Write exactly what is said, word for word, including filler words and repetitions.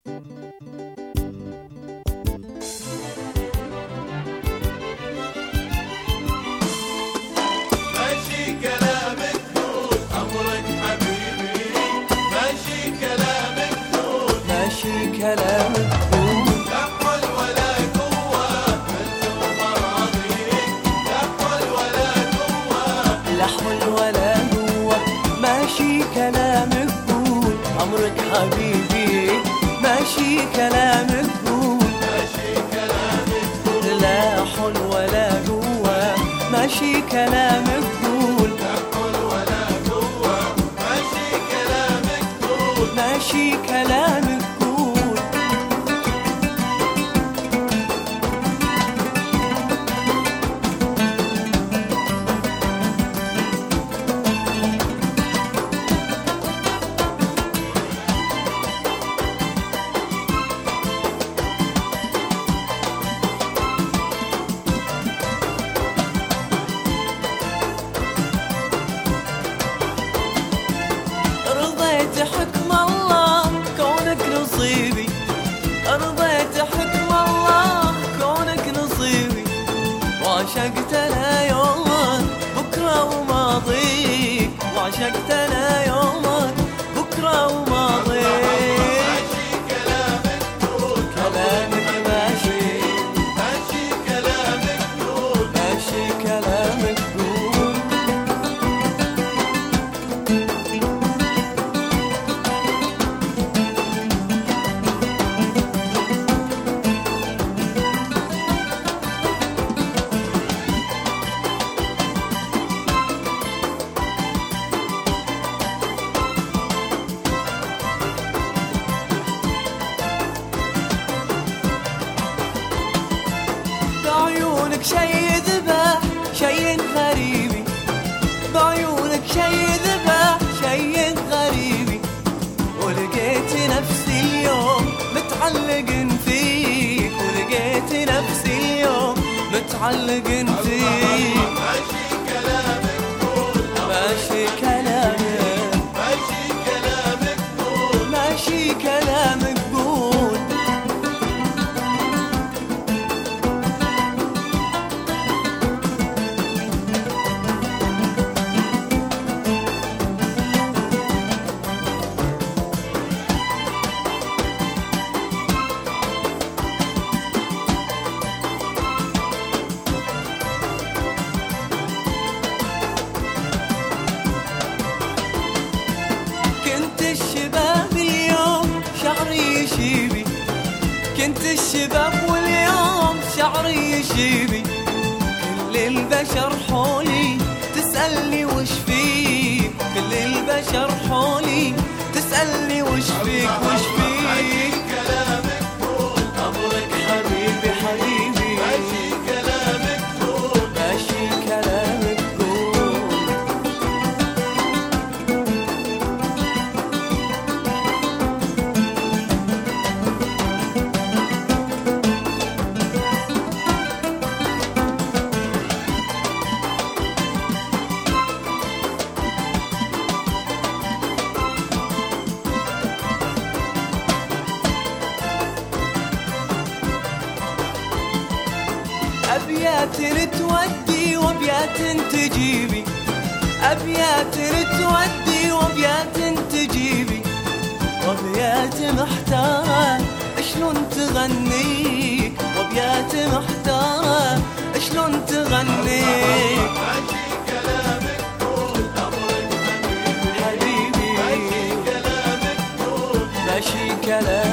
كلامك قول لا حول ولا قوة أنت ومراضيك لا حول ولا قوة لا حول ولا قوة ماشي كلامك قول عمرك حبيبي ماشي كلامك قول ماشي كلامك قول لا حول ولا قوة ماشي كلامك قول لا حول ولا قوة ماشي كلامك قول ماشي كلامك حكم الله كونك نصيبي رضيت حكم الله كونك نصيبي وعشقت انا يومك بكره وماضيك وعشقت انا يومك بكره وماضيك ماشي كلامك قول كلامك ماشي ماشي كلامك قول ماشي كلامك قول بعيونك شي ذبح شي غريبي بعيونك شي ذبح شي غريبي ولقيت نفسي اليوم متعلق فيك ولقيت نفسي اليوم متعلق فيك ماشي كلامك قول ماشي كلامك ماشي كلامك قول ماشي كلامك قول الشباب اليوم شعري يشيبي كنت الشباب واليوم شعري يشيبي كل البشر حولي تسألني وش فيك كل البشر حولي تسألني وش فيك وش فيك كلامك قول أمرك حبيبي حبيبي ماشي كلامك قول ماشي كلامك قول أبيات تودي وأبيات تجيبي أبيات تودي وأبيات تجيبي وأبيات محتارة شلون تغنيك وأبيات محتارة شلون تغنيك ماشي كلامك قول أمرك حبيبي ماشي كلامك قول ماشي كلامك